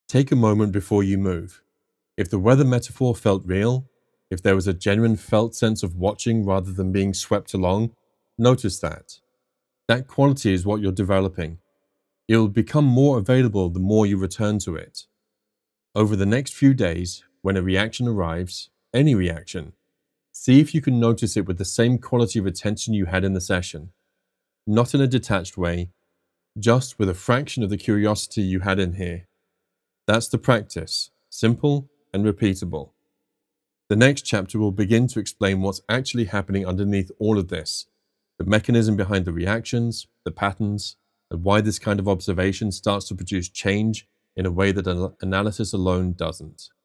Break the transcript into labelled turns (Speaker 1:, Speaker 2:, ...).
Speaker 1: Take a moment before you move. If the weather metaphor felt real, if there was a genuine felt sense of watching rather than being swept along, notice that. That quality is what you're developing. It will become more available the more you return to it. Over the next few days, when a reaction arrives, any reaction, see if you can notice it with the same quality of attention you had in the session. Not in a detached way, just with a fraction of the curiosity you had in here. That's the practice, simple and repeatable. The next chapter will begin to explain what's actually happening underneath all of this, the mechanism behind the reactions, the patterns, and why this kind of observation starts to produce change in a way that analysis alone doesn't.